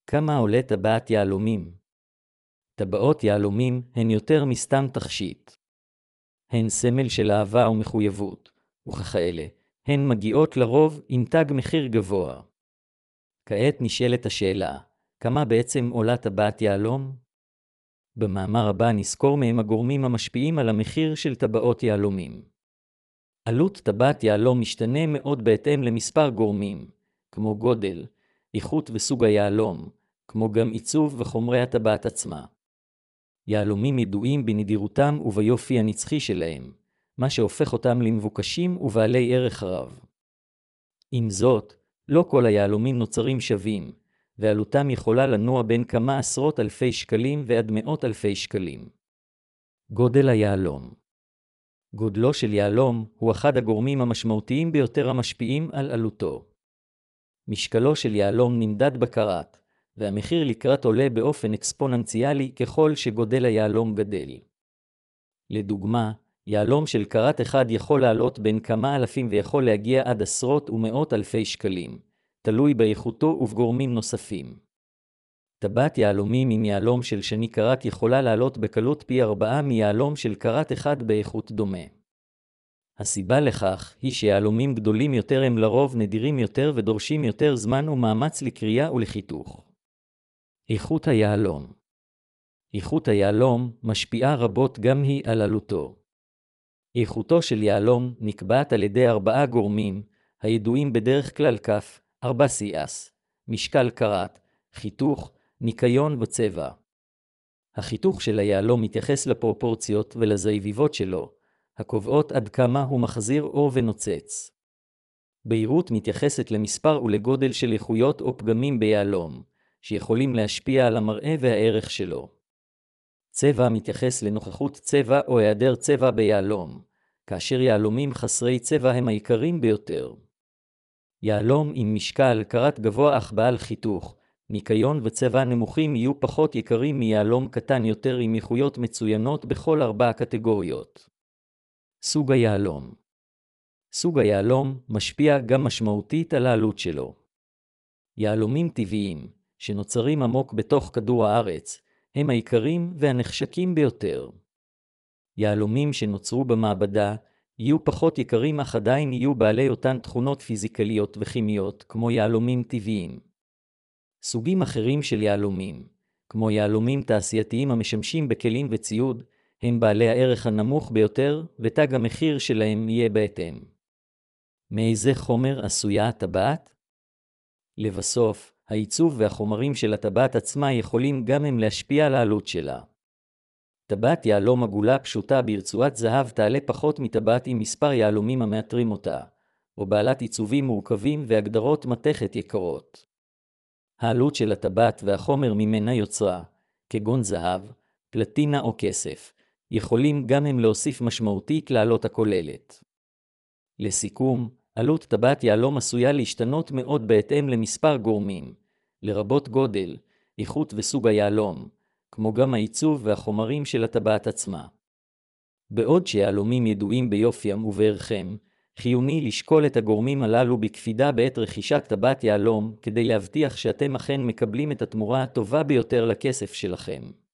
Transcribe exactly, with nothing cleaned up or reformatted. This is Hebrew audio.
כמה עולה טבעת יהלומים? טבעות יהלומים הן יותר מסתם תכשיט. הן סמל של אהבה ומחויבות, וככאלה, הן מגיעות לרוב עם תג מחיר גבוה. כעת נשאלת השאלה, כמה בעצם עולה טבעת יהלום? במאמר הבא נזכור מהם הגורמים המשפיעים על המחיר של טבעות יהלומים. עלות טבעת יהלום משתנה מאוד בהתאם למספר גורמים, כמו גודל, איכות וסוג היהלום, כמו גם עיצוב וחומרי הטבעת עצמה. יהלומים ידועים בנדירותם וביופי הנצחי שלהם, מה שהופך אותם למבוקשים ובעלי ערך רב. עם זאת, לא כל היהלומים נוצרים שווים, ועלותם יכולה לנוע בין כמה עשרות אלפי שקלים ועד מאות אלפי שקלים. גודל היהלום. גודלו של יהלום הוא אחד הגורמים המשמעותיים ביותר המשפיעים על עלותו. משקלו של יהלום נמדד בקראט, והמחיר לקראט עולה באופן אקספוננציאלי ככל שגודל היהלום גדל. לדוגמה, יהלום של קראט אחד יכול לעלות בין כמה אלפים ויכול להגיע עד עשרות ומאות אלפי שקלים, תלוי באיכותו ובגורמים נוספים. טבעת יהלומים עם יהלום של שני קראט יכולה לעלות בקלות פי ארבעה מיהלום של קראט אחד באיכות דומה. הסיבה לכך היא שיהלומים גדולים יותר הם לרוב נדירים יותר ודורשים יותר זמן ומאמץ לקריאה ולחיתוך. איכות היהלום. איכות היהלום משפיעה רבות גם היא על עלותו. איכותו של יהלום נקבעת על ידי ארבעה גורמים, הידועים בדרך כלל כף, ארבע סי-אס, משקל קראט, חיתוך, ניקיון וצבע. החיתוך של היהלום מתייחס לפרופורציות ולזיביבות שלו, הקובעות עד כמה הוא מחזיר אור ונוצץ. בהירות מתייחסת למספר ולגודל של איכויות או פגמים ביהלום, שיכולים להשפיע על המראה והערך שלו. צבע מתייחס לנוכחות צבע או היעדר צבע ביהלום, כאשר יהלומים חסרי צבע הם העיקרים ביותר. יהלום עם משקל קראט גבוה אך בעל חיתוך, ניקיון וצבע נמוכים יהיו פחות יקרים מיהלום קטן יותר עם איכויות מצוינות בכל ארבע הקטגוריות. סוג היהלום. סוג היהלום משפיע גם משמעותית על העלות שלו. יהלומים טבעיים, שנוצרים עמוק בתוך כדור הארץ, הם העיקרים והנחשקים ביותר. יהלומים שנוצרו במעבדה יהיו פחות יקרים אך עדיין יהיו בעלי אותן תכונות פיזיקליות וכימיות כמו יהלומים טבעיים. סוגים אחרים של יהלומים, כמו יהלומים תעשייתיים המשמשים בכלים וציוד, הם בעלי הערך הנמוך ביותר ותג המחיר שלהם יהיה בהתאם. מאיזה חומר עשויה הטבעת? לבסוף, העיצוב והחומרים של הטבעת עצמה יכולים גם הם להשפיע על העלות שלה. טבעת יהלום עגולה פשוטה ברצועת זהב תעלה פחות מטבעת עם מספר יהלומים המאתרים אותה, או בעלת עיצובים מורכבים והגדרות מתכת יקרות. העלות של הטבעת והחומר ממנה יוצרה, כגון זהב, פלטינה או כסף, יכולים גם הם להוסיף משמעותית לעלות הכוללת. לסיכום, עלות טבעת יהלום עשויה להשתנות מאוד בהתאם למספר גורמים, לרבות גודל, איכות וסוג היהלום, כמו גם העיצוב והחומרים של הטבעת עצמה. בעוד שיהלומים ידועים ביופיים ובערכם, חיוני לשקול את הגורמים הללו בקפידה בעת רכישת טבעת יהלום כדי להבטיח שאתם אכן מקבלים את התמורה הטובה ביותר לכסף שלכם.